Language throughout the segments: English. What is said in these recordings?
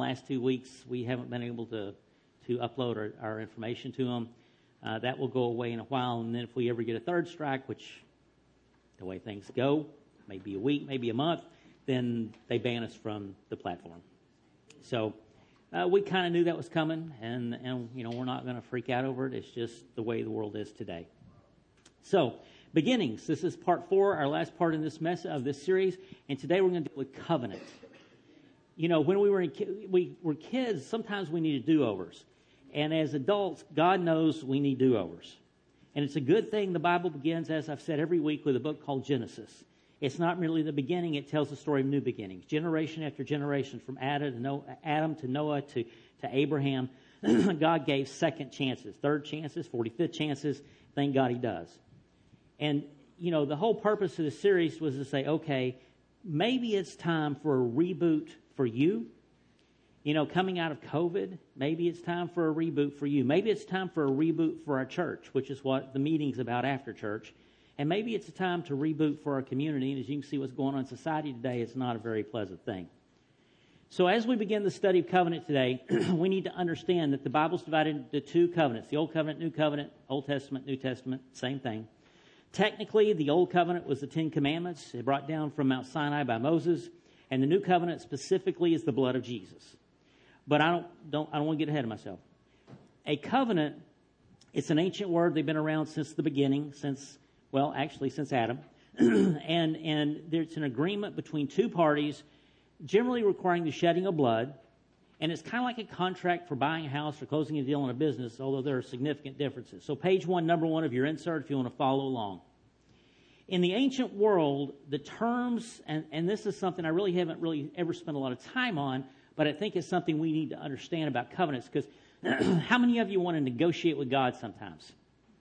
last 2 weeks we haven't been able to upload our information to them. That will go away in a while, and then if we ever get a third strike, which the way things go, maybe a week, maybe a month, then they ban us from the platform. So we kind of knew that was coming, and we're not going to freak out over it. It's just the way the world is today. So, beginnings. This is part 4, our last part in this this series, and today we're going to deal with covenant. When we were kids, sometimes we needed do-overs. And as adults, God knows we need do-overs. And it's a good thing the Bible begins, as I've said every week, with a book called Genesis. It's not merely the beginning, it tells the story of new beginnings. Generation after generation, from Adam to Noah to Abraham, God gave second chances, third chances, 45th chances. Thank God he does. And, the whole purpose of this series was to say, okay, maybe it's time for a reboot for you. Coming out of COVID, maybe it's time for a reboot for you. Maybe it's time for a reboot for our church, which is what the meeting's about after church. And maybe it's a time to reboot for our community. And as you can see what's going on in society today, it's not a very pleasant thing. So as we begin the study of covenant today, we need to understand that the Bible's divided into 2 covenants. The Old Covenant, New Covenant, Old Testament, New Testament, same thing. Technically, the Old Covenant was the 10 Commandments. It brought down from Mount Sinai by Moses. And the New Covenant specifically is the blood of Jesus. But I don't want to get ahead of myself. A covenant, it's an ancient word. They've been around since the beginning, since Adam. and it's an agreement between 2 parties, generally requiring the shedding of blood. And it's kind of like a contract for buying a house or closing a deal on a business, although there are significant differences. So page 1, number 1 of your insert, if you want to follow along. In the ancient world, the terms, and this is something I really haven't ever spent a lot of time on, but I think it's something we need to understand about covenants, because how many of you want to negotiate with God sometimes?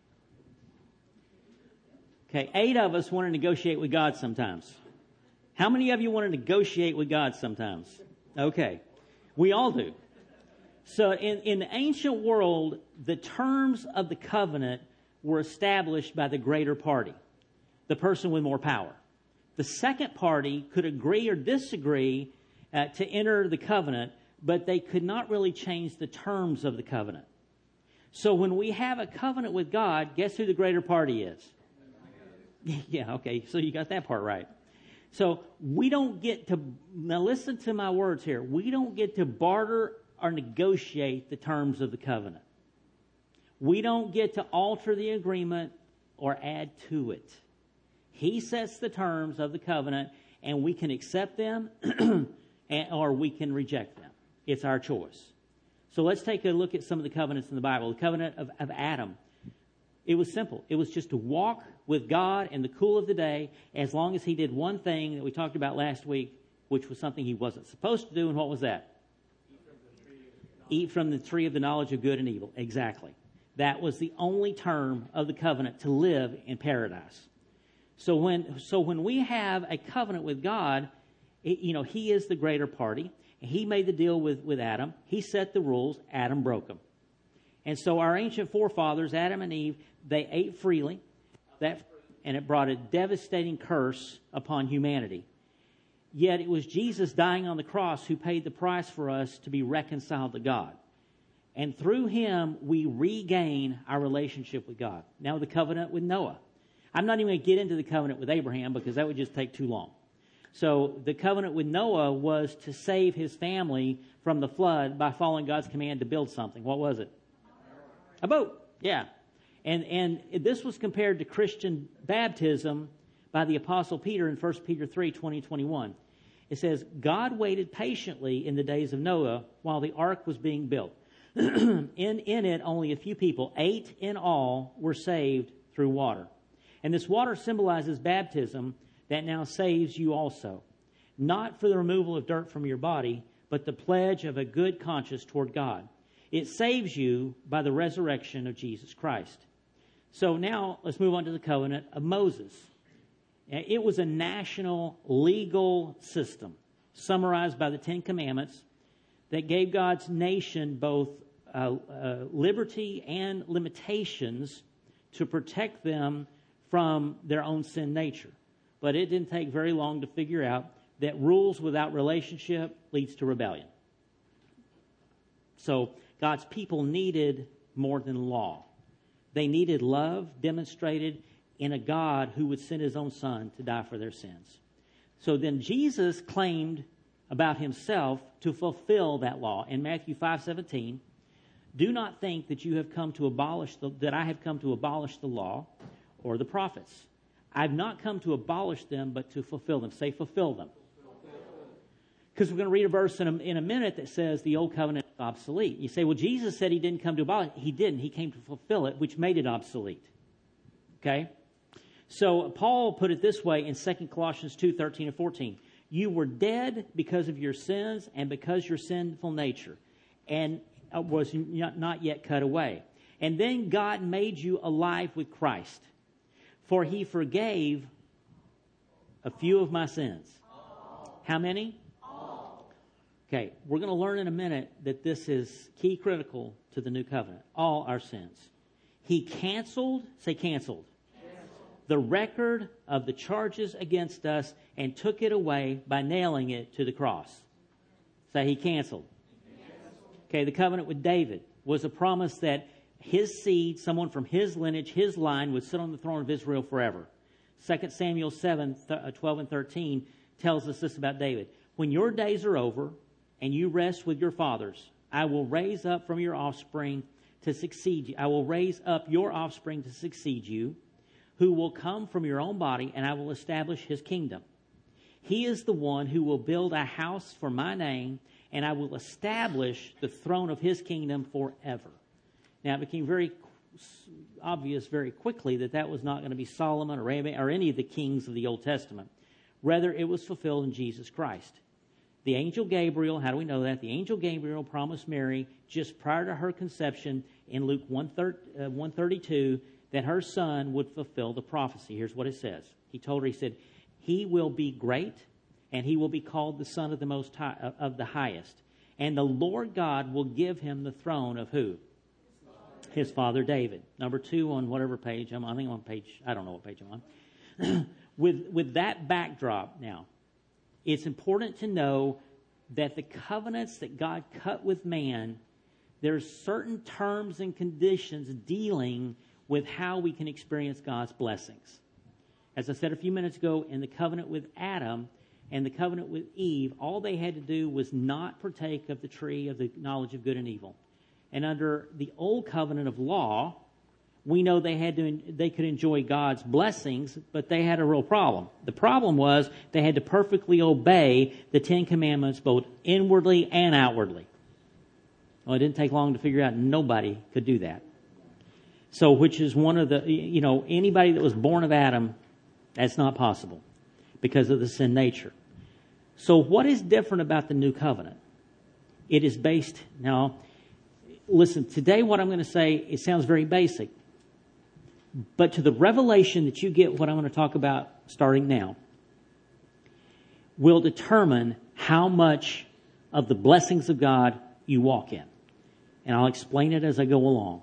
Okay, 8 of us want to negotiate with God sometimes. How many of you want to negotiate with God sometimes? Okay, we all do. So in the ancient world, the terms of the covenant were established by the greater party, the person with more power. The second party could agree or disagree to enter the covenant, but they could not really change the terms of the covenant. So when we have a covenant with God, guess who the greater party is? Yeah, okay, so you got that part right. So we don't get to, now listen to my words here, we don't get to barter or negotiate the terms of the covenant. We don't get to alter the agreement or add to it. He sets the terms of the covenant, and we can accept them or we can reject them. It's our choice. So let's take a look at some of the covenants in the Bible. The covenant of Adam. It was simple. It was just to walk with God in the cool of the day as long as he did one thing that we talked about last week, which was something he wasn't supposed to do. And what was that? Eat from the tree of the knowledge of good and evil. Exactly. That was the only term of the covenant to live in paradise. So when we have a covenant with God, he is the greater party. He made the deal with Adam. He set the rules. Adam broke them. And so our ancient forefathers, Adam and Eve, they ate freely, and it brought a devastating curse upon humanity. Yet it was Jesus dying on the cross who paid the price for us to be reconciled to God. And through him, we regain our relationship with God. Now the covenant with Noah. I'm not even going to get into the covenant with Abraham because that would just take too long. So the covenant with Noah was to save his family from the flood by following God's command to build something. What was it? A boat. Yeah. And this was compared to Christian baptism by the Apostle Peter in 1 Peter 3, 20-21. It says, God waited patiently in the days of Noah while the ark was being built. In it, only a few people, 8 in all, were saved through water. And this water symbolizes baptism that now saves you also. Not for the removal of dirt from your body, but the pledge of a good conscience toward God. It saves you by the resurrection of Jesus Christ. So now let's move on to the covenant of Moses. It was a national legal system summarized by the 10 Commandments that gave God's nation both liberty and limitations to protect them from their own sin nature. But it didn't take very long to figure out that rules without relationship leads to rebellion. So God's people needed more than law. They needed love demonstrated in a God who would send his own son to die for their sins. So then Jesus claimed about himself to fulfill that law. In Matthew 5:17, do not think that I have come to abolish the law or the prophets. I've not come to abolish them, but to fulfill them. Say, fulfill them. Because we're going to read a verse in a minute that says the old covenant is obsolete. You say, well, Jesus said he didn't come to abolish it. He didn't. He came to fulfill it, which made it obsolete. Okay? So Paul put it this way in 2 Colossians 2:13 and 14. You were dead because of your sins and because your sinful nature, and was not yet cut away. And then God made you alive with Christ, for he forgave a few of my sins. How many? Okay, we're going to learn in a minute that this is key critical to the new covenant. All our sins. He canceled, say canceled, the record of the charges against us and took it away by nailing it to the cross. Say he canceled. Okay, the covenant with David was a promise that his seed, someone from his lineage, his line, would sit on the throne of Israel forever. 2 Samuel 7:12 and 13 tells us this about David. When your days are over and you rest with your fathers, I will raise up from your offspring to succeed you. I will raise up your offspring to succeed you, who will come from your own body, and I will establish his kingdom. He is the one who will build a house for my name, and I will establish the throne of his kingdom forever. Now, it became very obvious very quickly that was not going to be Solomon or any of the kings of the Old Testament. Rather, it was fulfilled in Jesus Christ. The angel Gabriel, how do we know that? The angel Gabriel promised Mary just prior to her conception in Luke 132 that her son would fulfill the prophecy. Here's what it says. He told her, he said, he will be great, and he will be called the Son of the Most High, of the Highest. And the Lord God will give him the throne of who? His father David. Number 2 on whatever page I'm on. I think I'm on page, I don't know what page I'm on. With that backdrop now, it's important to know that the covenants that God cut with man, there's certain terms and conditions dealing with how we can experience God's blessings. As I said a few minutes ago, in the covenant with Adam and the covenant with Eve, all they had to do was not partake of the tree of the knowledge of good and evil. And under the old covenant of law, we know they could enjoy God's blessings, but they had a real problem. The problem was they had to perfectly obey the 10 Commandments both inwardly and outwardly. Well, it didn't take long to figure out nobody could do that. So, which is one of the, anybody that was born of Adam, that's not possible because of the sin nature. So what is different about the new covenant? It is based, now, listen, today what I'm going to say, it sounds very basic. But to the revelation that you get, what I'm going to talk about starting now, will determine how much of the blessings of God you walk in. And I'll explain it as I go along.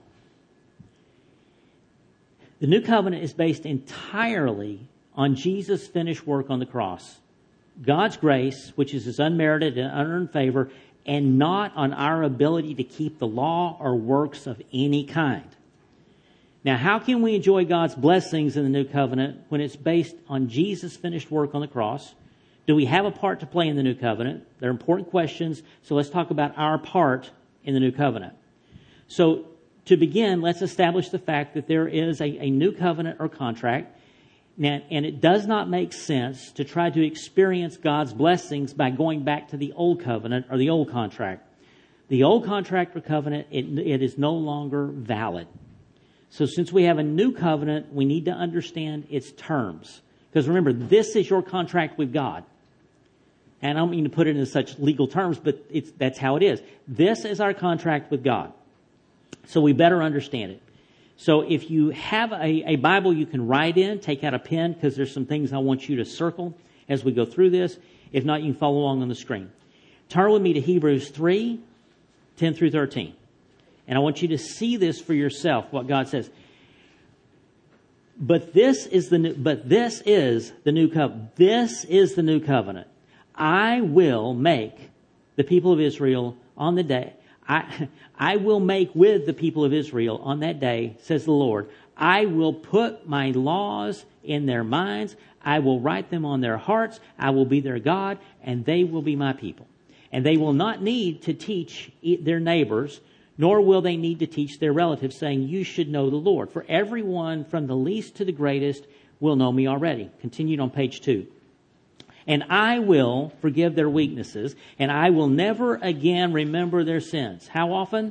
The new covenant is based entirely on Jesus' finished work on the cross. God's grace, which is his unmerited and unearned favor, and not on our ability to keep the law or works of any kind. Now, how can we enjoy God's blessings in the new covenant when it's based on Jesus' finished work on the cross? Do we have a part to play in the new covenant? They're important questions, so let's talk about our part in the new covenant. So, to begin, let's establish the fact that there is a new covenant or contract. Now, and it does not make sense to try to experience God's blessings by going back to the old covenant or the old contract. The old contract or covenant, it is no longer valid. So since we have a new covenant, we need to understand its terms. Because remember, this is your contract with God. And I don't mean to put it in such legal terms, but that's how it is. This is our contract with God. So we better understand it. So if you have a Bible you can write in, take out a pen, because there's some things I want you to circle as we go through this. If not, you can follow along on the screen. Turn with me to Hebrews 3, 10 through 13. And I want you to see this for yourself, what God says. But this is the new covenant. This is the new covenant. I will make the people of Israel on the day. I will make with the people of Israel on that day, says the Lord, I will put my laws in their minds. I will write them on their hearts. I will be their God, and they will be my people. And they will not need to teach their neighbors, nor will they need to teach their relatives, saying, you should know the Lord. For everyone from the least to the greatest will know me already. Continued on page 2. And I will forgive their weaknesses, and I will never again remember their sins. How often?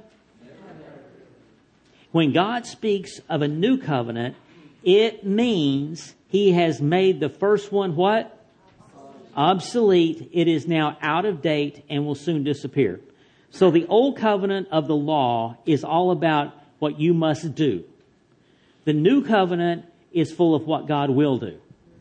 When God speaks of a new covenant, it means He has made the first one what? Obsolete. It is now out of date and will soon disappear. So the old covenant of the law is all about what you must do. The new covenant is full of what God will do.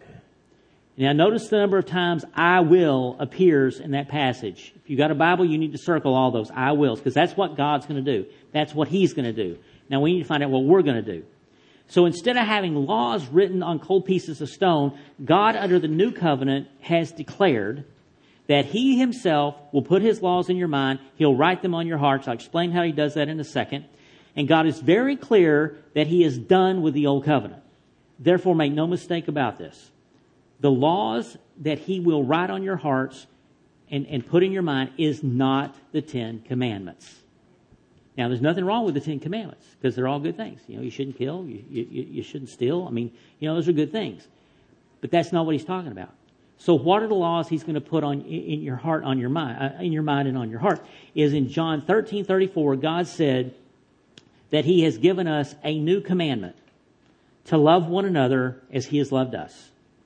Now notice the number of times I will appears in that passage. If you got a Bible, you need to circle all those I wills, because that's what God's going to do. That's what He's going to do. Now we need to find out what we're going to do. So instead of having laws written on cold pieces of stone, God under the new covenant has declared that He Himself will put His laws in your mind. He'll write them on your hearts. I'll explain how He does that in a second. And God is very clear that He is done with the old covenant. Therefore, make no mistake about this. The laws that He will write on your hearts and put in your mind is not the 10 Commandments. Now, there's nothing wrong with the 10 Commandments, because they're all good things. You know, you shouldn't kill, you shouldn't steal. I mean, you know, those are good things. But that's not what He's talking about. So what are the laws He's going to put on in your heart, on your mind, in your mind and on your heart? Is in John 13:34, God said that He has given us a new commandment, to love one another as He has loved us.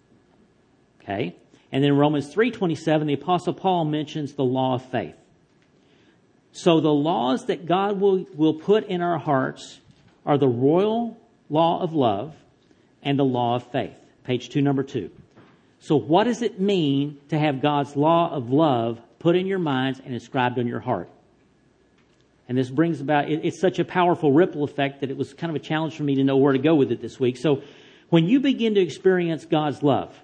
Okay? And then in Romans 3:27, the Apostle Paul mentions the law of faith. So the laws that God will put in our hearts are the royal law of love and the law of faith. Page 2, number 2. So what does it mean to have God's law of love put in your minds and inscribed on your heart? And this brings about, it's such a powerful ripple effect that it was kind of a challenge for me to know where to go with it this week. So when you begin to experience God's love,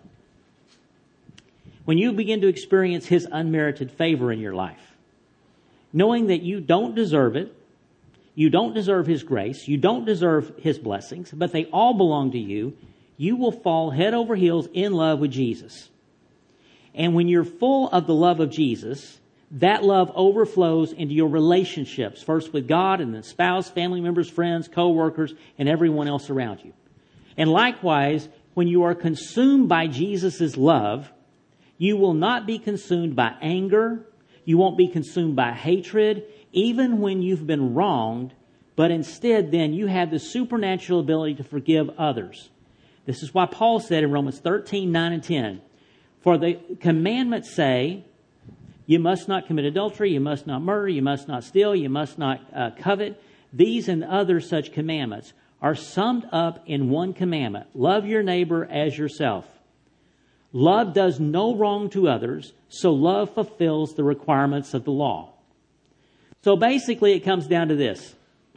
when you begin to experience His unmerited favor in your life, knowing that you don't deserve it, you don't deserve His grace, you don't deserve His blessings, but they all belong to you, you will fall head over heels in love with Jesus. And when you're full of the love of Jesus, that love overflows into your relationships, first with God and then spouse, family members, friends, co-workers, and everyone else around you. And likewise, when you are consumed by Jesus' love, you will not be consumed by anger. You won't be consumed by hatred, even when you've been wronged, but instead then you have the supernatural ability to forgive others. This is why Paul said in Romans 13:9 and 10, for the commandments say, you must not commit adultery, you must not murder, you must not steal, you must not covet. These and other such commandments are summed up in one commandment. Love your neighbor as yourself. Love does no wrong to others, so love fulfills the requirements of the law. So basically it comes down to this.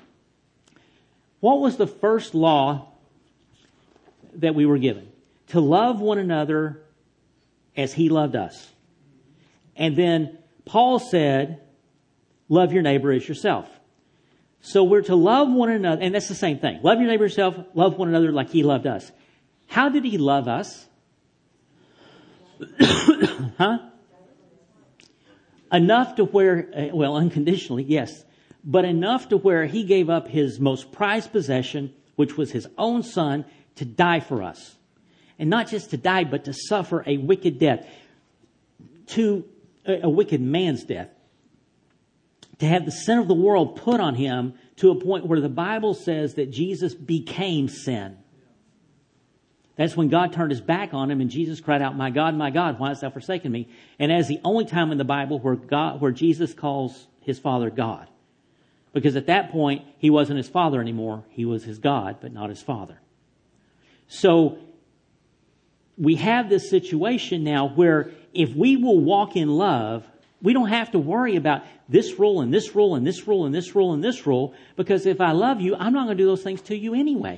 What was the first law that we were given? To love one another as He loved us. And then Paul said, love your neighbor as yourself. So we're to love one another, and that's the same thing. Love your neighbor as yourself, love one another like He loved us. How did He love us? Enough to where, well, unconditionally, yes, but enough to where He gave up His most prized possession, which was His own Son, to die for us. And not just to die, but to suffer a wicked death, to a wicked man's death. To have the sin of the world put on Him to a point where the Bible says that Jesus became sin. That's when God turned His back on Him and Jesus cried out, my God, why hast thou forsaken me? And that's the only time in the Bible where Jesus calls His Father God. Because at that point, He wasn't His Father anymore. He was His God, but not His Father. So we have this situation now where if we will walk in love, we don't have to worry about this rule and this rule and this rule and this rule and this rule, because if I love you, I'm not going to do those things to you anyway.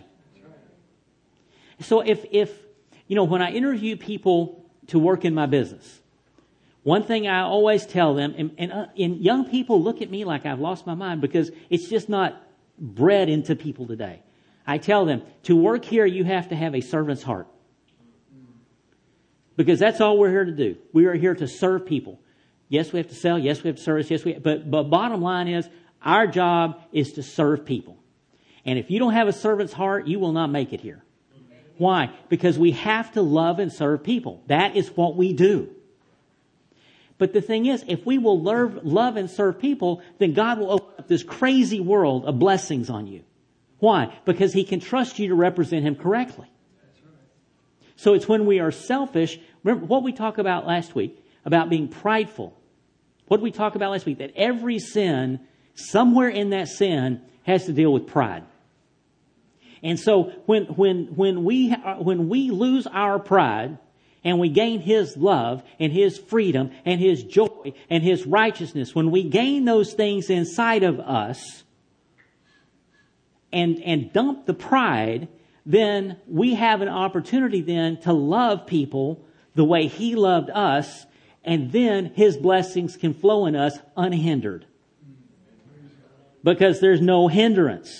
So if when I interview people to work in my business, One thing I always tell them, and young people look at me like I've lost my mind because it's just not bred into people today. I tell them, to work here, you have to have a servant's heart. Because that's all we're here to do. We are here to serve people. Yes, we have to sell. Yes, we have to service. Yes, but bottom line is, our job is to serve people. And if you don't have a servant's heart, you will not make it here. Why? Because we have to love and serve people. That is what we do. But the thing is, if we will love and serve people, then God will open up this crazy world of blessings on you. Why? Because He can trust you to represent Him correctly. So it's when we are selfish. Remember what we talked about last week about being prideful. What did we talk about last week? That every sin, somewhere in that sin, has to deal with pride. And so when we lose our pride and we gain His love and His freedom and His joy and His righteousness, when we gain those things inside of us and dump the pride, then we have an opportunity then to love people the way He loved us, and then His blessings can flow in us unhindered. Because there's no hindrance.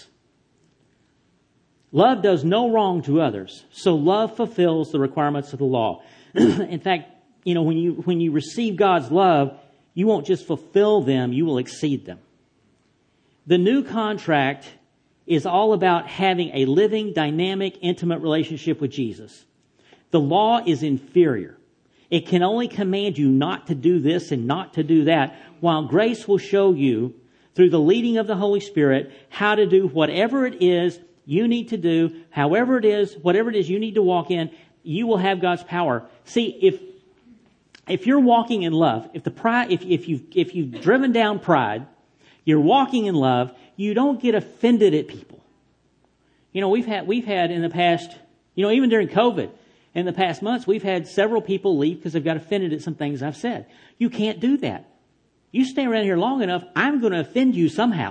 Love does no wrong to others, so love fulfills the requirements of the law. In fact, when you receive God's love, you won't just fulfill them, you will exceed them. The new contract is all about having a living, dynamic, intimate relationship with Jesus. The law is inferior. It can only command you not to do this and not to do that, while grace will show you, through the leading of the Holy Spirit, how to do whatever it is you need to do, however it is, whatever it is you need to walk in, you will have God's power. See, if you're walking in love, if you've driven down pride, you're walking in love, you don't get offended at people. We've had in the past, even during COVID, in the past months, we've had several people leave because they've got offended at some things I've said. You can't do that. You stay around here long enough, I'm going to offend you somehow.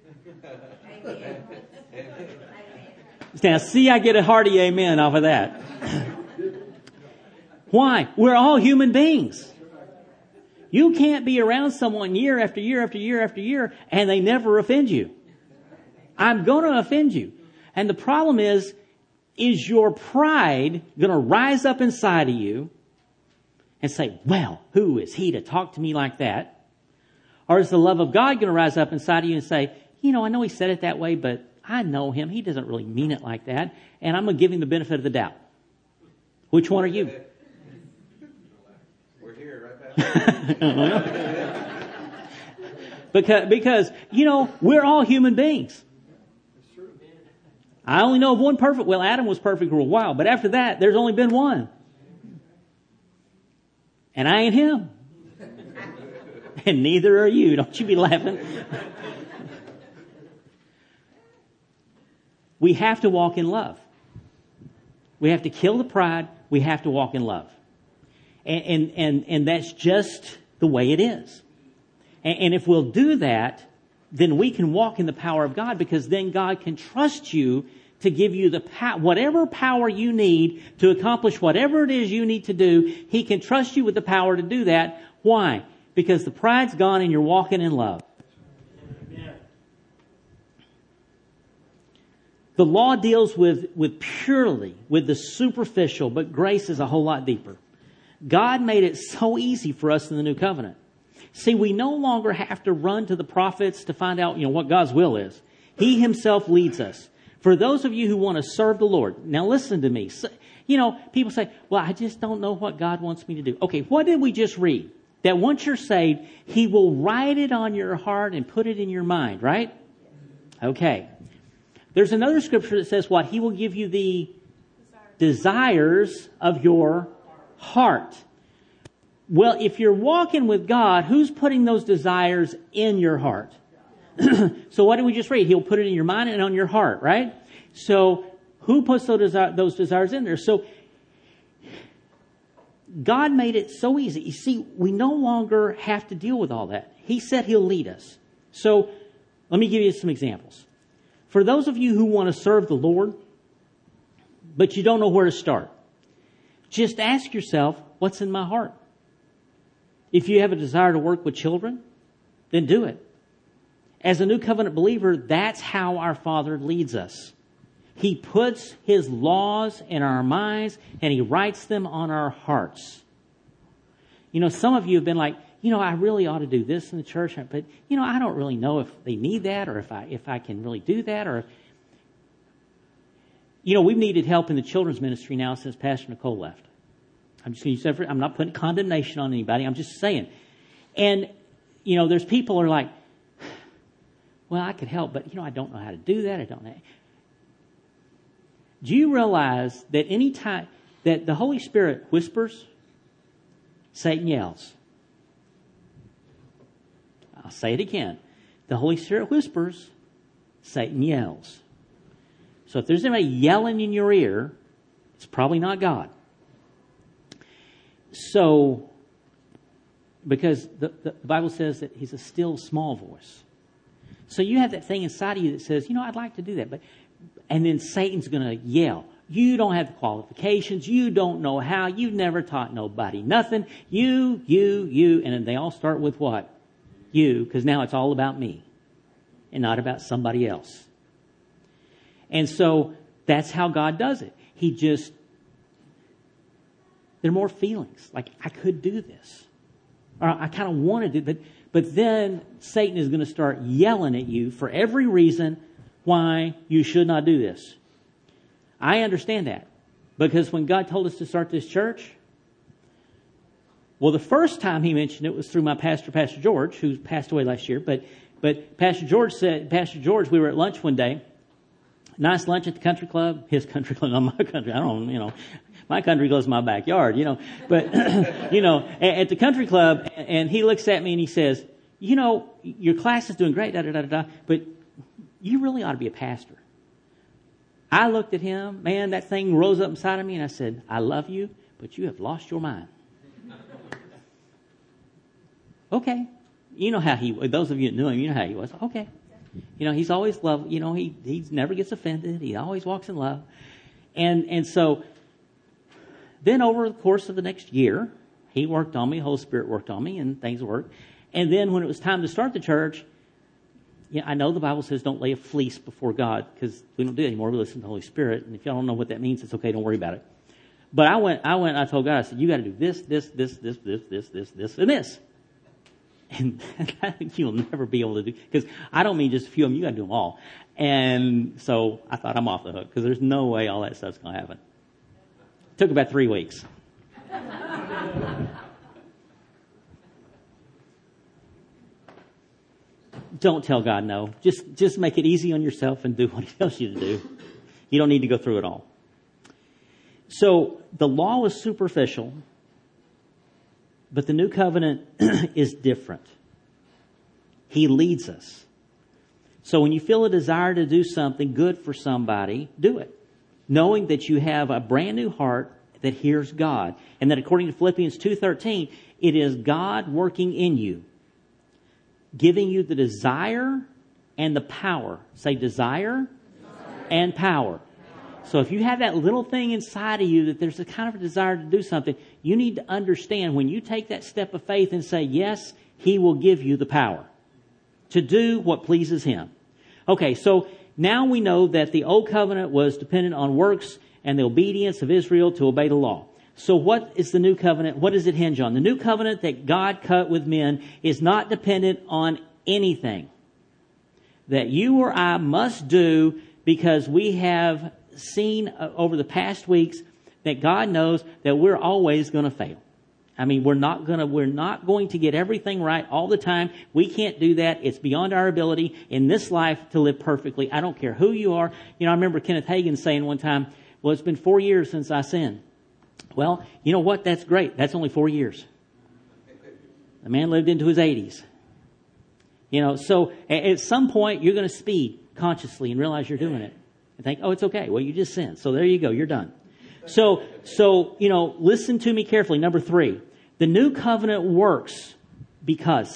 Now, see, I get a hearty amen off of that. Why? We're all human beings. You can't be around someone year after year after year after year and they never offend you. I'm going to offend you. And the problem is your pride going to rise up inside of you and say, well, who is he to talk to me like that? Or is the love of God going to rise up inside of you and say, I know he said it that way, but I know him. He doesn't really mean it like that. And I'm going to give him the benefit of the doubt. Which one are you? We're here, right, Pastor? Because, we're all human beings. I only know of one perfect. Well, Adam was perfect for a while, but after that, there's only been one. And I ain't him. And neither are you. Don't you be laughing. We have to walk in love. We have to kill the pride. We have to walk in love. And that's just the way it is. And if we'll do that, then we can walk in the power of God, because then God can trust you to give you the whatever power you need to accomplish whatever it is you need to do. He can trust you with the power to do that. Why? Because the pride's gone and you're walking in love. The law deals with purely with the superficial, but grace is a whole lot deeper. God made it so easy for us in the new covenant. See, we no longer have to run to the prophets to find out, what God's will is. He himself leads us. For those of you who want to serve the Lord, now listen to me. So, people say, well, I just don't know what God wants me to do. Okay, what did we just read? That once you're saved, He will write it on your heart and put it in your mind, right? Okay. There's another scripture that says what? He will give you the desires of your heart. Well, if you're walking with God, who's putting those desires in your heart? So what did we just read? He'll put it in your mind and on your heart, right? So who puts those desires in there? So God made it so easy. You see, we no longer have to deal with all that. He said He'll lead us. So let me give you some examples. For those of you who want to serve the Lord, but you don't know where to start, just ask yourself, what's in my heart? If you have a desire to work with children, then do it. As a new covenant believer, that's how our Father leads us. He puts His laws in our minds and He writes them on our hearts. You know, some of you have been like, you know, I really ought to do this in the church, but, you know, I don't really know if they need that or if I can really do that. Or, you know, we've needed help in the children's ministry now since Pastor Nicole left. I'm not putting condemnation on anybody. I'm just saying. And, you know, there's people who are like, well, I could help, but, you know, I don't know how to do that. I don't know. Do you realize that any time that the Holy Spirit whispers, Satan yells? I'll say it again. The Holy Spirit whispers, Satan yells. So if there's anybody yelling in your ear, it's probably not God. So, because the Bible says that He's a still small voice. So you have that thing inside of you that says, you know, I'd like to do that. And then Satan's going to yell. You don't have the qualifications. You don't know how. You've never taught nobody nothing. You. And then they all start with what? You, because now it's all about me and not about somebody else. And so that's how God does it. There are more feelings. Like, I could do this. Or I kind of want to do it. But then Satan is going to start yelling at you for every reason why you should not do this. I understand that. Because when God told us to start this church, well, the first time He mentioned it was through my pastor, Pastor George, who passed away last year. But Pastor George, we were at lunch one day. Nice lunch at the country club. His country club, not my country. I don't, you know. My country club's my backyard, you know. But, you know, at the country club, and he looks at me and he says, you know, your class is doing great, but you really ought to be a pastor. I looked at him, man, that thing rose up inside of me, and I said, I love you, but you have lost your mind. Okay. You know how those of you that knew him, you know how he was. Okay. You know, he's always love, you know, he never gets offended. He always walks in love. And so then over the course of the next year, He worked on me, the Holy Spirit worked on me, and things worked. And then when it was time to start the church, yeah, I know the Bible says don't lay a fleece before God, because we don't do it anymore. We listen to the Holy Spirit. And if y'all don't know what that means, it's okay. Don't worry about it. But I told God, I said, you got to do this, and this. And I think you'll never be able to do, because I don't mean just a few of them. You got to do them all. And so I thought, I'm off the hook, because there's no way all that stuff's going to happen. It took about 3 weeks. Don't tell God no. Just make it easy on yourself and do what He tells you to do. You don't need to go through it all. So the law was superficial, but the new covenant is different. He leads us. So when you feel a desire to do something good for somebody, do it, knowing that you have a brand new heart that hears God, and that according to Philippians 2:13, it is God working in you, giving you the desire and the power. Say desire and power. So if you have that little thing inside of you that there's a kind of a desire to do something, you need to understand when you take that step of faith and say, yes, He will give you the power to do what pleases Him. Okay, so now we know that the old covenant was dependent on works and the obedience of Israel to obey the law. So what is the new covenant? What does it hinge on? The new covenant that God cut with men is not dependent on anything that you or I must do, because we have seen over the past weeks that God knows that we're always going to fail. I mean, we're not going to get everything right all the time. We can't do that. It's beyond our ability in this life to live perfectly. I don't care who you are. You know, I remember Kenneth Hagin saying one time, well, it's been 4 years since I sinned. Well, you know what? That's great. That's only 4 years. The man lived into his 80s. You know, so at some point you're going to speed consciously and realize you're doing it. And think, oh, it's okay. Well, you just sinned. So there you go. You're done. So, you know, listen to me carefully. Number 3, the new covenant works because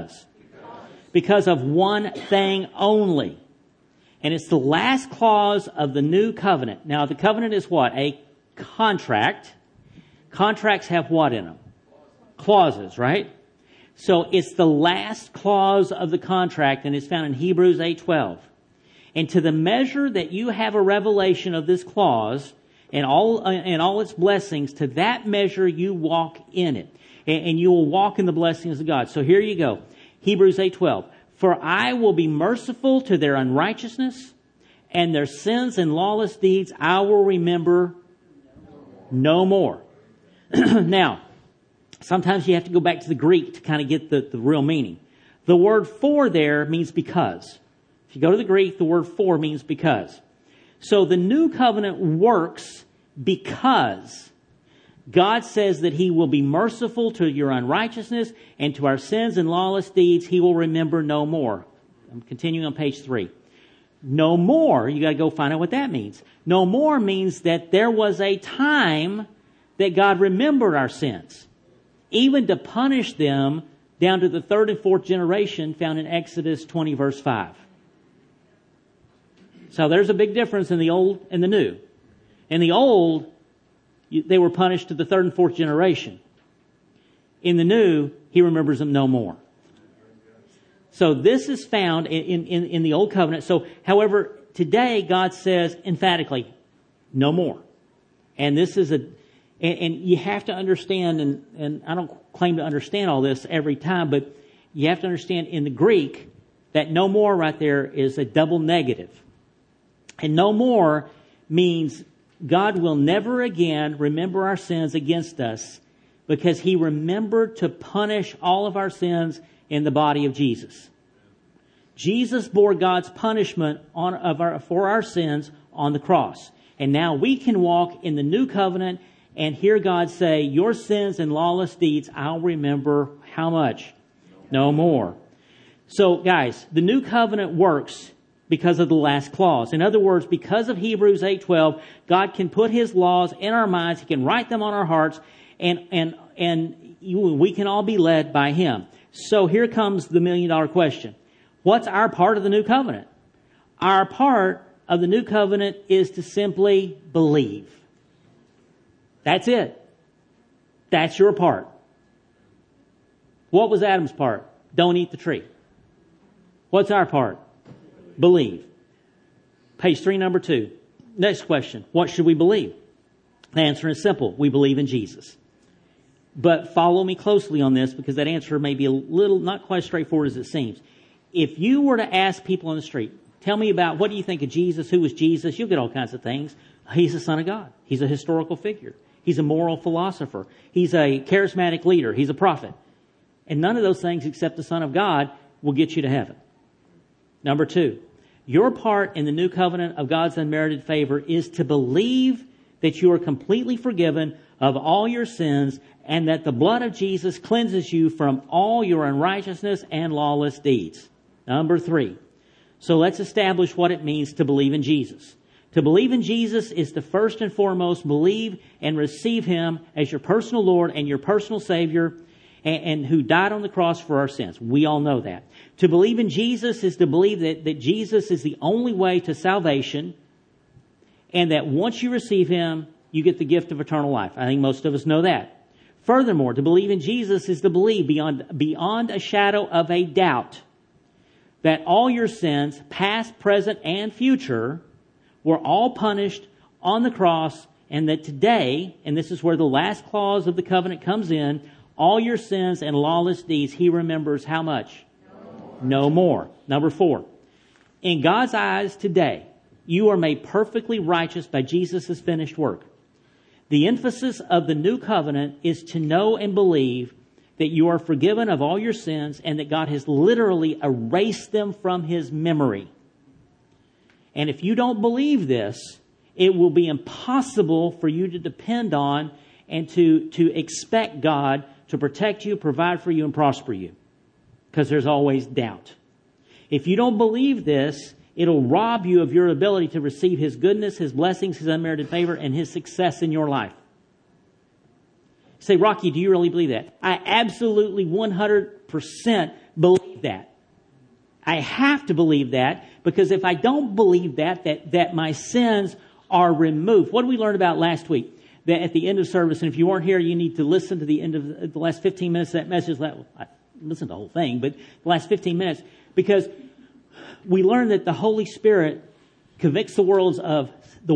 of one thing only. And it's the last clause of the new covenant. Now, the covenant is what? A contract. Contracts have what in them? Clauses, right? So it's the last clause of the contract, and it's found in Hebrews 8:12. And to the measure that you have a revelation of this clause and all its blessings, to that measure you walk in it. And you will walk in the blessings of God. So here you go. Hebrews 8:12. For I will be merciful to their unrighteousness, and their sins and lawless deeds I will remember no more. Now, sometimes you have to go back to the Greek to kind of get the real meaning. The word for there means because. If you go to the Greek, the word for means because. So the new covenant works because God says that He will be merciful to your unrighteousness, and to our sins and lawless deeds He will remember no more. I'm continuing on page 3. No more, you got to go find out what that means. No more means that there was a time that God remembered our sins, even to punish them down to the third and fourth generation found in Exodus 20 verse 5. So there's a big difference in the old and the new. In the old, they were punished to the third and fourth generation. In the new, He remembers them no more. So this is found in the old covenant. So, however, today God says emphatically, no more. And this is and you have to understand, and I don't claim to understand all this every time, but you have to understand in the Greek that no more right there is a double negative. And no more means God will never again remember our sins against us, because He remembered to punish all of our sins in the body of Jesus. Jesus bore God's punishment for our sins on the cross. And now we can walk in the new covenant and hear God say, your sins and lawless deeds I'll remember how much? No more. So guys, the new covenant works because of the last clause. In other words, because of Hebrews 8:12, God can put His laws in our minds. He can write them on our hearts, and we can all be led by Him. So here comes the $1 million question. What's our part of the new covenant? Our part of the new covenant is to simply believe. That's it. That's your part. What was Adam's part? Don't eat the tree. What's our part? Believe. Page 3, number 2. Next question. What should we believe? The answer is simple. We believe in Jesus. But follow me closely on this, because that answer may be a little, not quite as straightforward as it seems. If you were to ask people on the street, tell me about, what do you think of Jesus? Who was Jesus? You'll get all kinds of things. He's the Son of God. He's a historical figure. He's a moral philosopher. He's a charismatic leader. He's a prophet. And none of those things except the Son of God will get you to heaven. Number 2, your part in the new covenant of God's unmerited favor is to believe that you are completely forgiven of all your sins, and that the blood of Jesus cleanses you from all your unrighteousness and lawless deeds. Number 3. So let's establish what it means to believe in Jesus. To believe in Jesus is to first and foremost believe and receive Him as your personal Lord and your personal Savior, and who died on the cross for our sins. We all know that. To believe in Jesus is to believe that Jesus is the only way to salvation, and that once you receive Him, you get the gift of eternal life. I think most of us know that. Furthermore, to believe in Jesus is to believe beyond a shadow of a doubt that all your sins, past, present, and future, were all punished on the cross, and that today, and this is where the last clause of the covenant comes in, all your sins and lawless deeds He remembers how much? No more. Number 4. In God's eyes today, you are made perfectly righteous by Jesus' finished work. The emphasis of the new covenant is to know and believe that you are forgiven of all your sins, and that God has literally erased them from His memory. And if you don't believe this, it will be impossible for you to depend on and to expect God to protect you, provide for you, and prosper you, because there's always doubt. If you don't believe this, it'll rob you of your ability to receive His goodness, His blessings, His unmerited favor, and His success in your life. Say, Rocky, do you really believe that? I absolutely 100% believe that. I have to believe that, because if I don't believe that my sins are removed. What did we learn about last week? That at the end of service, and if you weren't here, you need to listen to the end of the last 15 minutes of that message. listen to the whole thing, but the last 15 minutes, because we learn that the Holy Spirit convicts the world of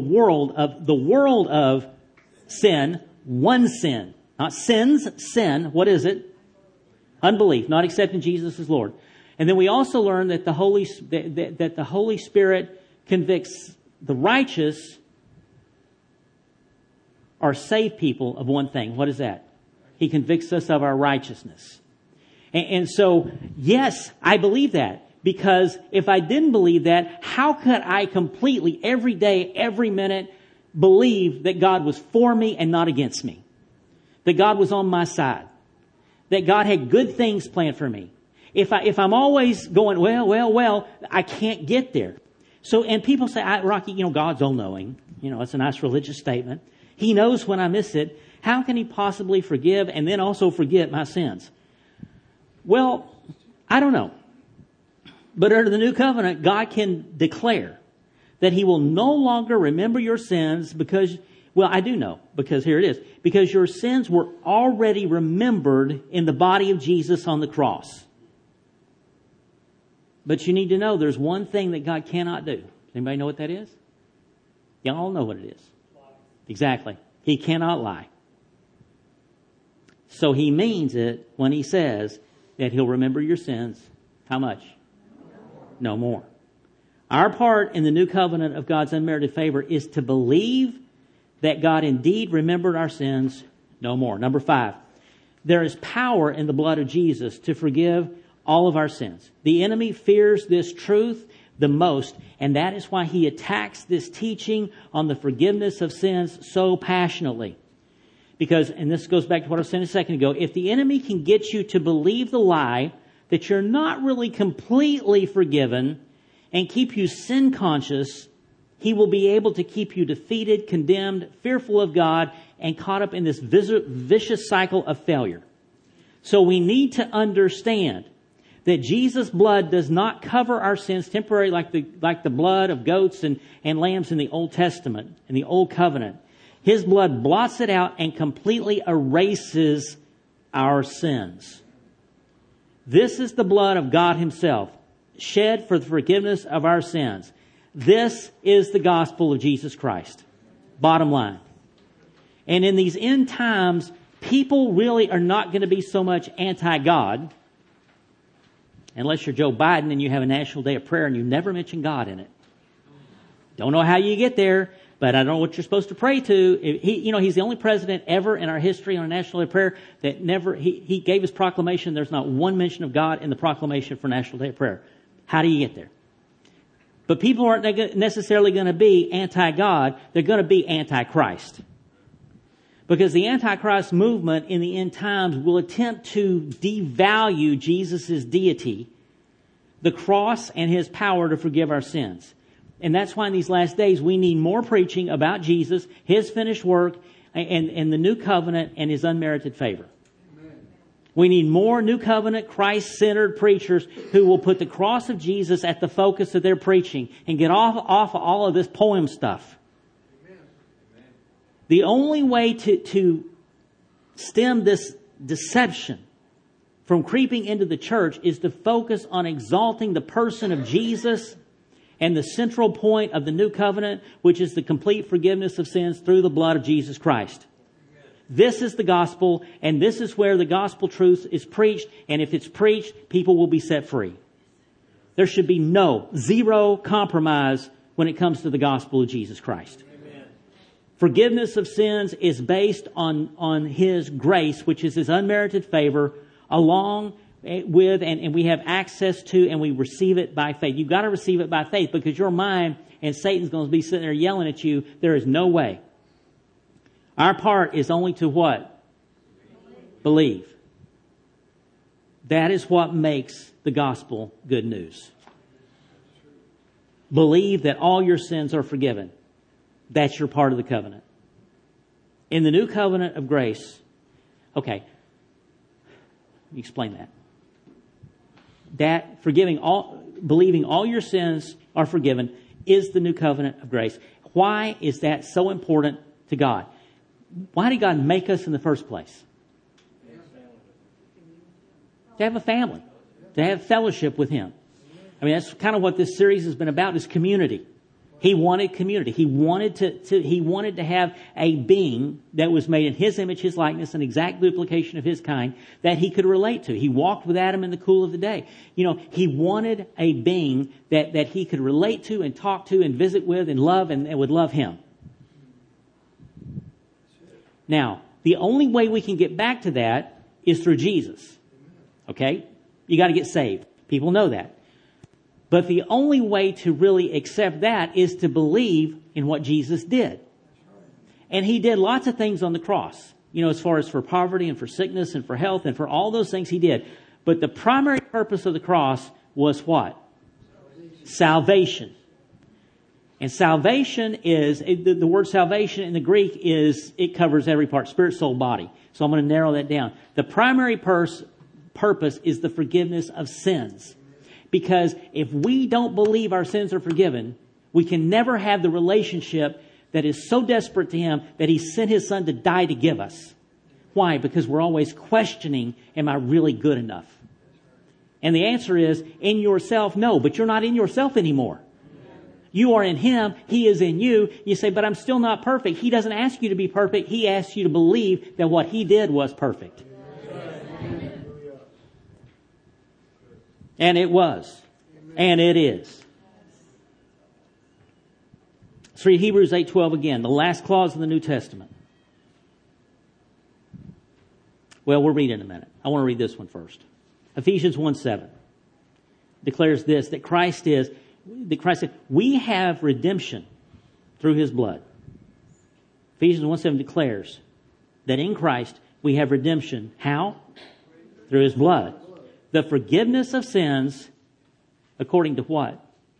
sin, one sin. Not sins, sin. What is it? Unbelief, not accepting Jesus as Lord. And then we also learn that the Holy Spirit convicts the righteous or saved people of one thing. What is that? He convicts us of our righteousness. And so, yes, I believe that. Because if I didn't believe that, how could I completely, every day, every minute, believe that God was for me and not against me? That God was on my side. That God had good things planned for me. If I'm always going, well, I can't get there. So, and people say, Rocky, God's all-knowing. It's a nice religious statement. He knows when I miss it. How can He possibly forgive and then also forget my sins? Well, I don't know. But under the new covenant, God can declare that He will no longer remember your sins because, well, I do know, because here it is. Because your sins were already remembered in the body of Jesus on the cross. But you need to know there's one thing that God cannot do. Anybody know what that is? Y'all know what it is. Exactly. He cannot lie. So He means it when He says that He'll remember your sins. How much? No more. Our part in the new covenant of God's unmerited favor is to believe that God indeed remembered our sins no more. Number 5, there is power in the blood of Jesus to forgive all of our sins. The enemy fears this truth the most, and that is why he attacks this teaching on the forgiveness of sins so passionately. Because, and this goes back to what I was saying a second ago, if the enemy can get you to believe the lie that you're not really completely forgiven and keep you sin conscious, he will be able to keep you defeated, condemned, fearful of God, and caught up in this vicious cycle of failure. So we need to understand that Jesus' blood does not cover our sins temporarily like the blood of goats and lambs in the Old Testament, in the Old Covenant. His blood blots it out and completely erases our sins. This is the blood of God Himself, shed for the forgiveness of our sins. This is the gospel of Jesus Christ. Bottom line. And in these end times, people really are not going to be so much anti-God, unless you're Joe Biden and you have a National Day of Prayer and you never mention God in it. Don't know how you get there, but I don't know what you're supposed to pray to. He's the only president ever in our history on a National Day of Prayer that never, he gave his proclamation. There's not one mention of God in the proclamation for National Day of Prayer. How do you get there? But people aren't necessarily going to be anti-God. They're going to be anti-Christ. Because the Antichrist movement in the end times will attempt to devalue Jesus' deity, the cross, and His power to forgive our sins. And that's why in these last days we need more preaching about Jesus, His finished work, and the new covenant and His unmerited favor. Amen. We need more new covenant, Christ-centered preachers who will put the cross of Jesus at the focus of their preaching and get off of all of this poem stuff. The only way to stem this deception from creeping into the church is to focus on exalting the person of Jesus and the central point of the new covenant, which is the complete forgiveness of sins through the blood of Jesus Christ. This is the gospel, and this is where the gospel truth is preached, and if it's preached, people will be set free. There should be zero compromise when it comes to the gospel of Jesus Christ. Forgiveness of sins is based on His grace, which is His unmerited favor, along with, and we have access to, and we receive it by faith. You've got to receive it by faith because your mind and Satan's going to be sitting there yelling at you. There is no way. Our part is only to what? Believe. That is what makes the gospel good news. Believe that all your sins are forgiven. That's your part of the covenant. In the new covenant of grace, okay, explain that. That believing all your sins are forgiven is the new covenant of grace. Why is that so important to God? Why did God make us in the first place? to have a family, to have fellowship with Him. I mean, that's kind of what this series has been about, is community. He wanted community. He wanted to have a being that was made in His image, His likeness, an exact duplication of His kind that He could relate to. He walked with Adam in the cool of the day. He wanted a being that He could relate to and talk to and visit with and love and would love Him. Now, the only way we can get back to that is through Jesus. Okay? You got to get saved. People know that. But the only way to really accept that is to believe in what Jesus did. And He did lots of things on the cross, as far as for poverty and for sickness and for health and for all those things He did. But the primary purpose of the cross was what? Salvation. And salvation is, the word salvation in the Greek it covers every part, spirit, soul, body. So I'm going to narrow that down. The primary purpose is the forgiveness of sins. Because if we don't believe our sins are forgiven, we can never have the relationship that is so desperate to Him that He sent His Son to die to give us. Why? Because we're always questioning, am I really good enough? And the answer is, in yourself, no, but you're not in yourself anymore. You are in Him. He is in you. You say, but I'm still not perfect. He doesn't ask you to be perfect. He asks you to believe that what He did was perfect. And it was. And it is. Let's read Hebrews 8:12 again, the last clause of the New Testament. Well, we'll read it in a minute. I want to read this one first. Ephesians 1:7 declares this, that Christ said, we have redemption through His blood. Ephesians 1:7 declares that in Christ we have redemption. How? Through His blood. The forgiveness of sins according to what?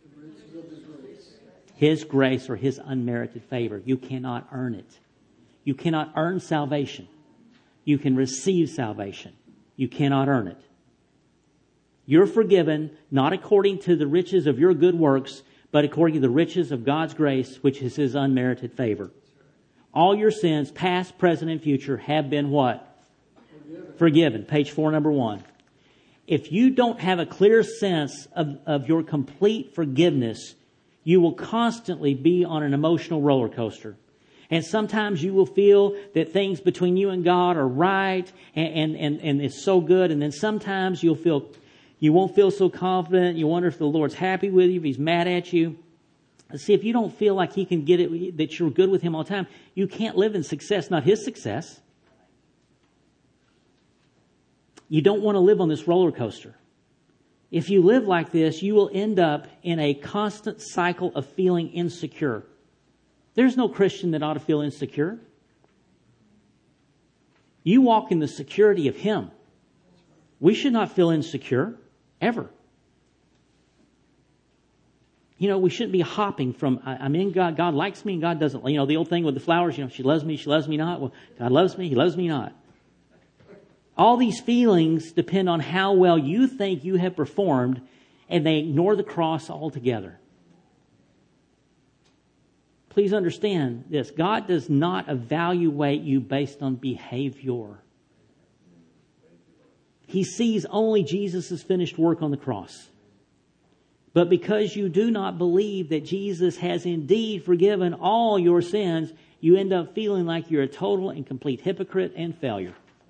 His grace or His unmerited favor. You cannot earn it. You cannot earn salvation. You can receive salvation. You cannot earn it. You're forgiven not according to the riches of your good works, but according to the riches of God's grace, which is His unmerited favor. All your sins, past, present, and future, have been what? Forgiven. Page 4, number 1. If you don't have a clear sense of your complete forgiveness, you will constantly be on an emotional roller coaster. And sometimes you will feel that things between you and God are right and it's so good. And then sometimes you won't feel so confident. You wonder if the Lord's happy with you, if He's mad at you. See, if you don't feel like He can get it, that you're good with Him all the time, you can't live in success, not His success. You don't want to live on this roller coaster. If you live like this, you will end up in a constant cycle of feeling insecure. There's no Christian that ought to feel insecure. You walk in the security of Him. We should not feel insecure, ever. We shouldn't be hopping from, I'm in God, God likes me, and God doesn't. The old thing with the flowers, she loves me not. Well, God loves me, He loves me not. All these feelings depend on how well you think you have performed, and they ignore the cross altogether. Please understand this. God does not evaluate you based on behavior. He sees only Jesus' finished work on the cross. But because you do not believe that Jesus has indeed forgiven all your sins, you end up feeling like you're a total and complete hypocrite and failure.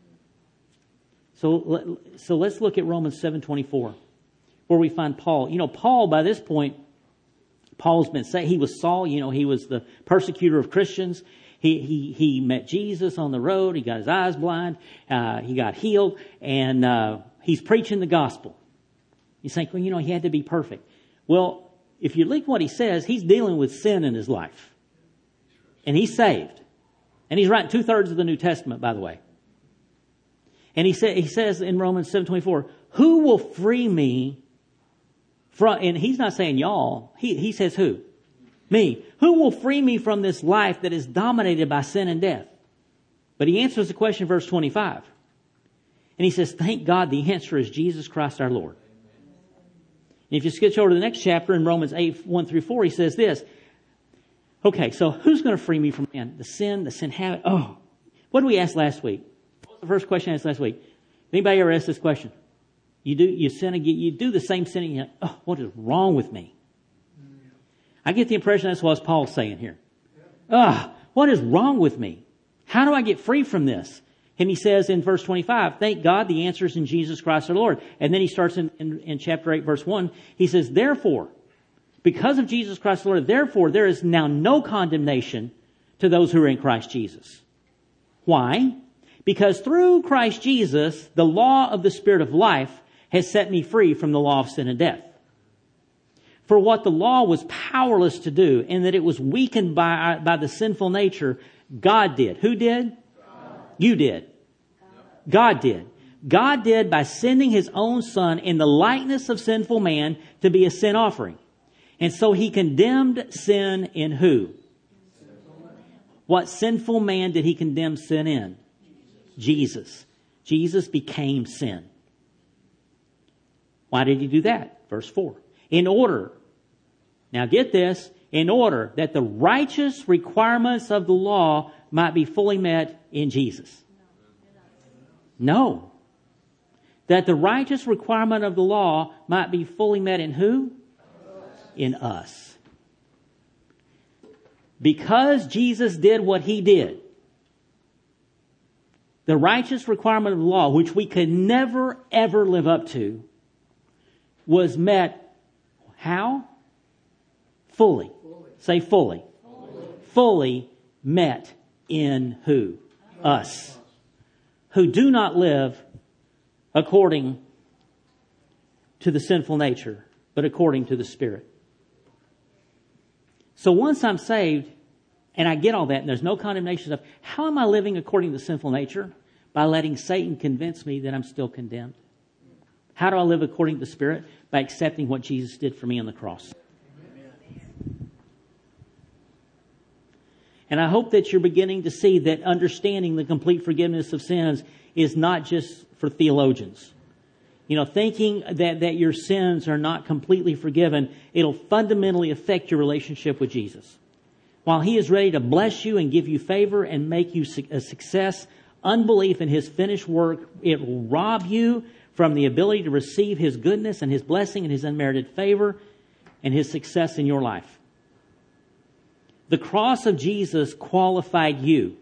So let's look at Romans 7:24, where we find Paul. Paul, by this point, Paul's been saved. He was Saul. He was the persecutor of Christians. He met Jesus on the road. He got his eyes blind. He got healed, and he's preaching the gospel. You think, well, he had to be perfect. Well, if you look what he says, he's dealing with sin in his life, and he's saved, and he's writing 2/3 of the New Testament, by the way. And he says in Romans 7:24, who will free me from, and he's not saying y'all, he says who? Me. Who will free me from this life that is dominated by sin and death? But he answers the question in verse 25. And he says, thank God the answer is Jesus Christ our Lord. And if you sketch over to the next chapter in Romans 8:1-4, he says this. Okay, so who's going to free me from the sin habit? Oh, what did we ask last week? The first question I asked last week. Anybody ever asked this question? You sin again. You do the same sin again. Oh, what is wrong with me? I get the impression that's what Paul's saying here. What is wrong with me? How do I get free from this? And he says in verse 25, thank God the answer is in Jesus Christ our Lord. And then he starts in chapter 8, verse 1. He says, therefore, because of Jesus Christ the Lord, therefore there is now no condemnation to those who are in Christ Jesus. Why? Because through Christ Jesus, the law of the Spirit of life has set me free from the law of sin and death. For what the law was powerless to do, in that it was weakened by the sinful nature, God did. Who did? God. You did. God did. God did by sending His own Son in the likeness of sinful man to be a sin offering. And so He condemned sin in who? What sinful man did He condemn sin in? Jesus. Jesus became sin. Why did He do that? Verse 4. In order, now get this, in order that the righteous requirements of the law might be fully met in Jesus. No. That the righteous requirement of the law might be fully met in who? In us. Because Jesus did what He did, the righteous requirement of the law, which we could never, ever live up to, was met how? Fully. Say fully. Fully met in who? Us. Who do not live according to the sinful nature, but according to the Spirit. So once I'm saved, and I get all that, and there's no condemnation of, how am I living according to the sinful nature? By letting Satan convince me that I'm still condemned. How do I live according to the Spirit? By accepting what Jesus did for me on the cross. And I hope that you're beginning to see that understanding the complete forgiveness of sins is not just for theologians. You know, thinking that your sins are not completely forgiven, it'll fundamentally affect your relationship with Jesus. While He is ready to bless you and give you favor and make you a success, unbelief in His finished work, it will rob you from the ability to receive His goodness and His blessing and His unmerited favor and His success in your life. The cross of Jesus qualified you.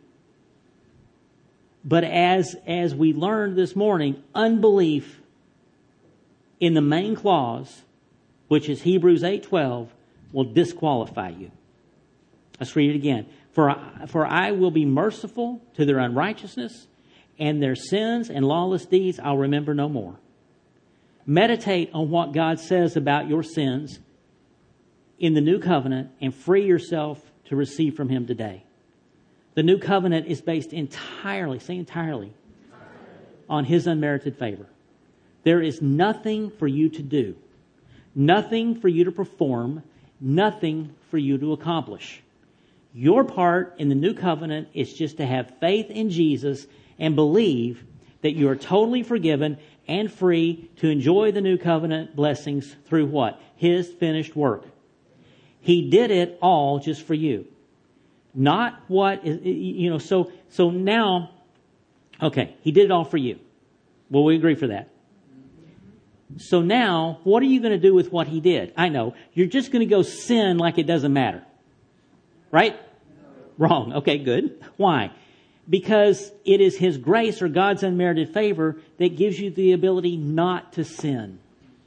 But as we learned this morning, unbelief in the main clause, which is Hebrews 8:12, will disqualify you. Let's read it again. For I will be merciful to their unrighteousness, and their sins and lawless deeds I'll remember no more. Meditate on what God says about your sins in the new covenant and free yourself to receive from Him today. The new covenant is based entirely, say entirely, on His unmerited favor. There is nothing for you to do, nothing for you to perform, nothing for you to accomplish. Your part in the new covenant is just to have faith in Jesus and believe that you are totally forgiven and free to enjoy the new covenant blessings through what? His finished work. He did it all just for you. Not what, so now, okay, He did it all for you. Well, we agree for that. So now, what are you going to do with what He did? I know. You're just going to go sin like it doesn't matter. Right? Wrong. Okay, good. Why? Because it is His grace or God's unmerited favor that gives you the ability not to sin.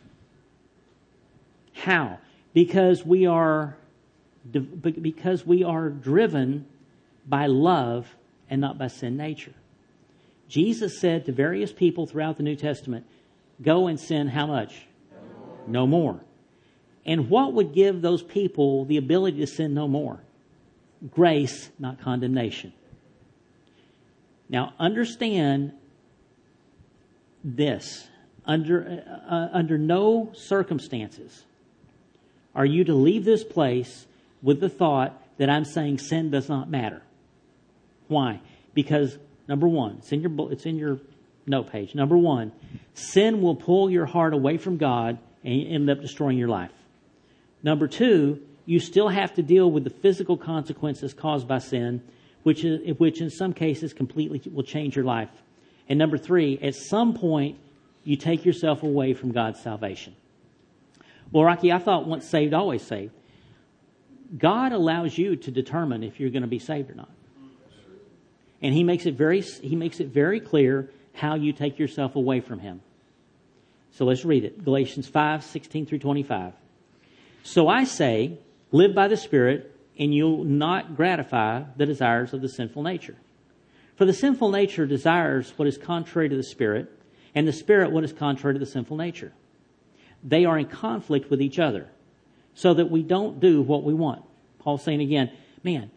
How? Because we are driven by love and not by sin nature. Jesus said to various people throughout the New Testament, go and sin how much? No more. And what would give those people the ability to sin no more? Grace, not condemnation. Now, understand this. Under no circumstances are you to leave this place with the thought that I'm saying sin does not matter. Why? Because, number one, it's in your note page. Number one, sin will pull your heart away from God and end up destroying your life. Number two, you still have to deal with the physical consequences caused by sin, which in some cases completely will change your life. And number three, at some point, you take yourself away from God's salvation. Well, Rocky, I thought once saved, always saved. God allows you to determine if you're going to be saved or not. And He makes it very clear how you take yourself away from Him. So let's read it. Galatians 5:16 through 25. So I say, live by the Spirit, and you'll not gratify the desires of the sinful nature. For the sinful nature desires what is contrary to the Spirit, and the Spirit what is contrary to the sinful nature. They are in conflict with each other, so that we don't do what we want. Paul's saying again, man,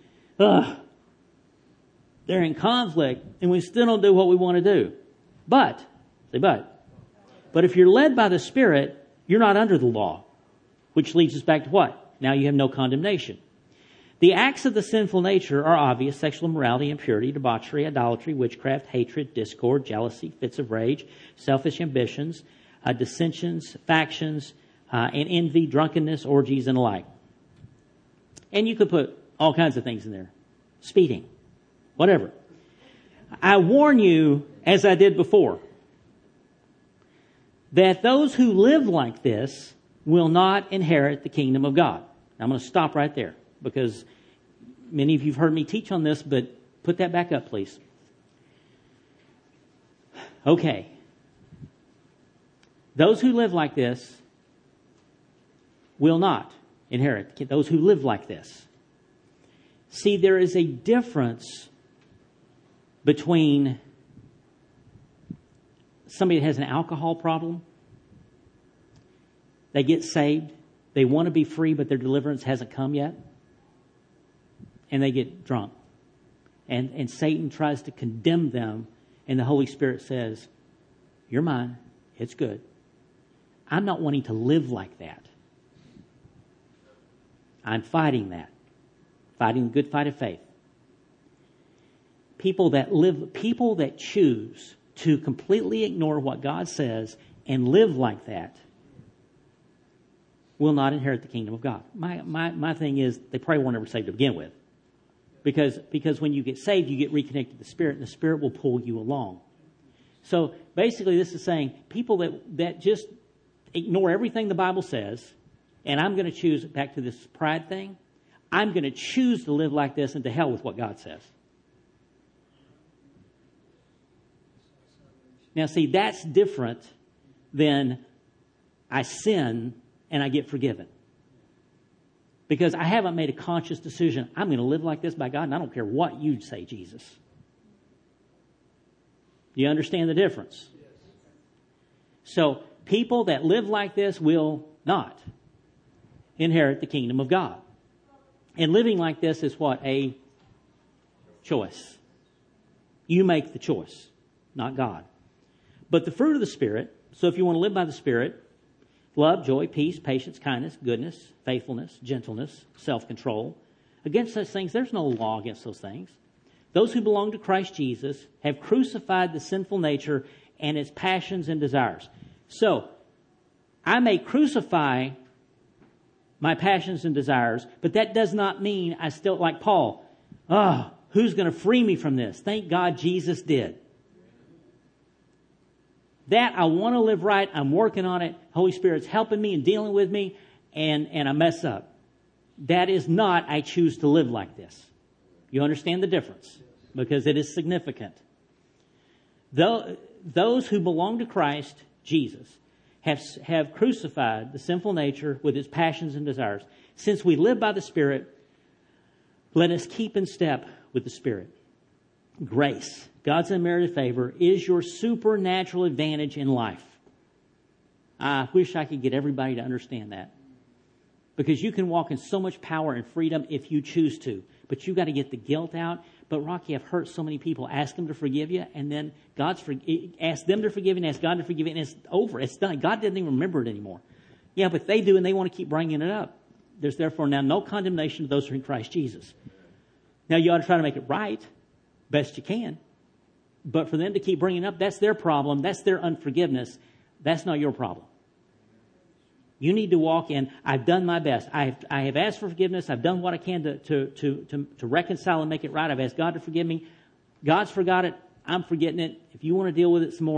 they're in conflict, and we still don't do what we want to do. But if you're led by the Spirit, you're not under the law, which leads us back to what? Now you have no condemnation. The acts of the sinful nature are obvious: sexual immorality, impurity, debauchery, idolatry, witchcraft, hatred, discord, jealousy, fits of rage, selfish ambitions, dissensions, factions, and envy, drunkenness, orgies, and the like. And you could put all kinds of things in there. Speeding, whatever. I warn you, as I did before, that those who live like this will not inherit the kingdom of God. Now, I'm going to stop right there, because many of you have heard me teach on this, but put that back up, please. Okay. Those who live like this will not inherit. Those who live like this. See, there is a difference between somebody that has an alcohol problem. They get saved. They want to be free, but their deliverance hasn't come yet. And they get drunk. And Satan tries to condemn them, and the Holy Spirit says, you're mine. It's good. I'm not wanting to live like that. I'm fighting that. Fighting the good fight of faith. People that choose to completely ignore what God says and live like that will not inherit the kingdom of God. My thing is, they probably weren't ever saved to begin with. Because when you get saved, you get reconnected to the Spirit, and the Spirit will pull you along. So basically this is saying people that just ignore everything the Bible says, and I'm going to choose, back to this pride thing, I'm going to choose to live like this, and to hell with what God says. Now see, that's different than I sin and I get forgiven. Because I haven't made a conscious decision, I'm going to live like this by God, and I don't care what you say, Jesus. Do you understand the difference? So, people that live like this will not inherit the kingdom of God. And living like this is what? A choice. You make the choice, not God. But the fruit of the Spirit, so if you want to live by the Spirit, love, joy, peace, patience, kindness, goodness, faithfulness, gentleness, self-control. Against such things, there's no law against those things. Those who belong to Christ Jesus have crucified the sinful nature and its passions and desires. So, I may crucify my passions and desires, but that does not mean I still, like Paul, who's going to free me from this? Thank God Jesus did. That I want to live right. I'm working on it. Holy Spirit's helping me and dealing with me, and I mess up. That is not, I choose to live like this. You understand the difference? Because it is significant. Those who belong to Christ Jesus have crucified the sinful nature with its passions and desires. Since we live by the Spirit, let us keep in step with the Spirit. Grace, God's unmerited favor, is your supernatural advantage in life. I wish I could get everybody to understand that. Because you can walk in so much power and freedom if you choose to. But you've got to get the guilt out. But Rocky, I've hurt so many people. Ask them to forgive you, and then ask them to forgive you, and ask God to forgive you, and it's over. It's done. God doesn't even remember it anymore. Yeah, but they do, and they want to keep bringing it up. There's therefore now no condemnation to those who are in Christ Jesus. Now you ought to try to make it right, best you can. But for them to keep bringing it up, that's their problem. That's their unforgiveness. That's not your problem. You need to walk in, I've done my best. I have asked for forgiveness. I've done what I can to reconcile and make it right. I've asked God to forgive me. God's forgot it. I'm forgetting it. If you want to deal with it some more,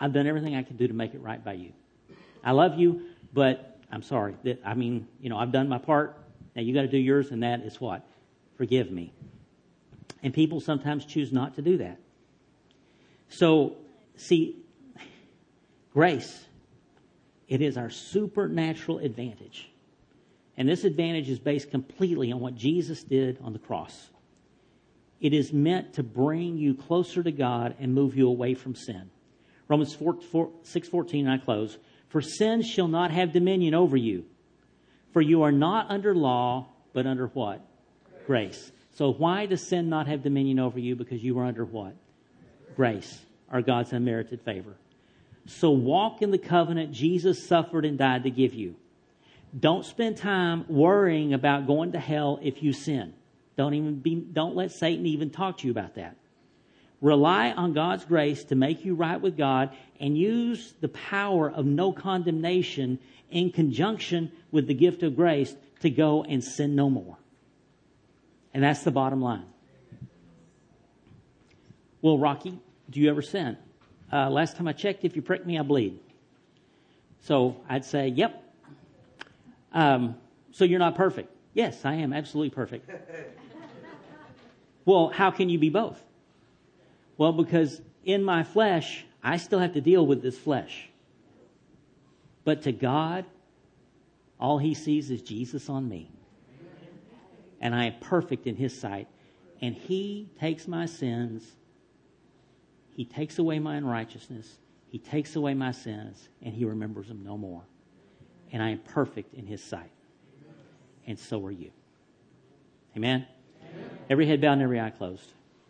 I've done everything I can do to make it right by you. I love you, but I'm sorry. I've done my part. Now you got to do yours, and that is what? Forgive me. And people sometimes choose not to do that. So, see, grace, it is our supernatural advantage. And this advantage is based completely on what Jesus did on the cross. It is meant to bring you closer to God and move you away from sin. Romans 6:14, and I close. For sin shall not have dominion over you. For you are not under law, but under what? Grace. So why does sin not have dominion over you? Because you are under what? Grace, or God's unmerited favor. So walk in the covenant Jesus suffered and died to give you. Don't spend time worrying about going to hell if you sin. Don't let Satan even talk to you about that. Rely on God's grace to make you right with God, and use the power of no condemnation in conjunction with the gift of grace to go and sin no more. And that's the bottom line. Well, Rocky, do you ever sin? Last time I checked, if you prick me, I bleed. So I'd say, yep. So you're not perfect. Yes, I am absolutely perfect. Well, how can you be both? Well, because in my flesh, I still have to deal with this flesh. But to God, all He sees is Jesus on me. And I am perfect in His sight. And He takes my sins. He takes away my unrighteousness. He takes away my sins. And He remembers them no more. And I am perfect in His sight. And so are you. Amen? Amen. Every head bowed and every eye closed.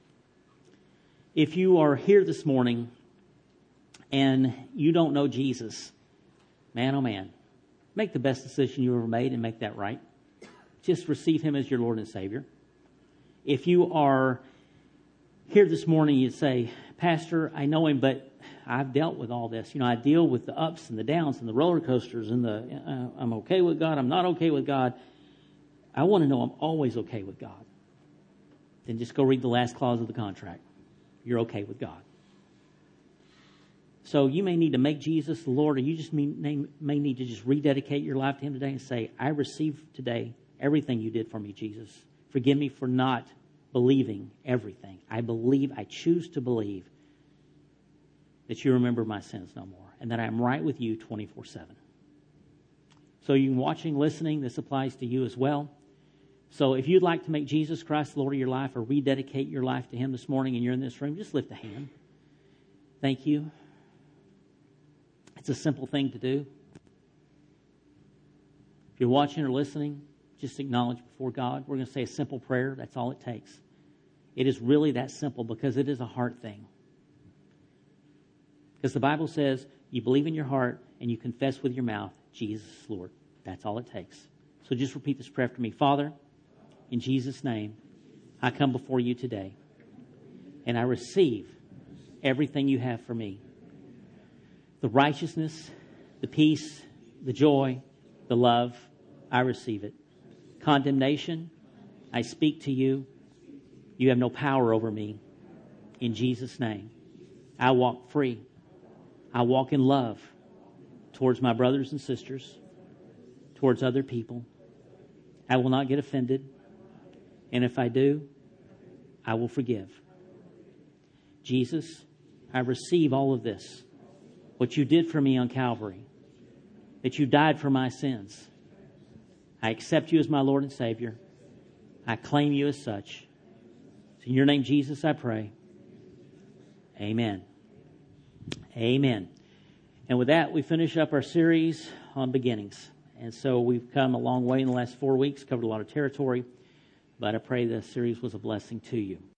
If you are here this morning and you don't know Jesus, man, oh man, make the best decision you ever made and make that right. Just receive Him as your Lord and Savior. If you are here this morning, you say, Pastor, I know Him, but I've dealt with all this. I deal with the ups and the downs and the roller coasters and I'm okay with God, I'm not okay with God. I want to know I'm always okay with God. Then just go read the last clause of the contract. You're okay with God. So you may need to make Jesus the Lord, or you just may need to just rededicate your life to Him today and say, I receive today everything you did for me, Jesus. Forgive me for not believing everything. I choose to believe that you remember my sins no more, and that I'm right with you 24/7. So you watching, listening, this applies to you as well. So if you'd like to make Jesus Christ the Lord of your life, or rededicate your life to Him this morning and you're in this room, just lift a hand. Thank you. It's a simple thing to do. If you're watching or listening, just acknowledge before God. We're going to say a simple prayer. That's all it takes. It is really that simple, because it is a heart thing. Because the Bible says you believe in your heart and you confess with your mouth, Jesus is Lord. That's all it takes. So just repeat this prayer after me. Father, in Jesus' name, I come before you today, and I receive everything you have for me. The righteousness, the peace, the joy, the love, I receive it. Condemnation, I speak to you. You have no power over me. In Jesus' name, I walk free. I walk in love towards my brothers and sisters, towards other people. I will not get offended. And if I do, I will forgive. Jesus, I receive all of this. What you did for me on Calvary. That you died for my sins. I accept you as my Lord and Savior. I claim you as such. In your name, Jesus, I pray. Amen. Amen. And with that, we finish up our series on beginnings. And so we've come a long way in the last 4 weeks, covered a lot of territory. But I pray this series was a blessing to you.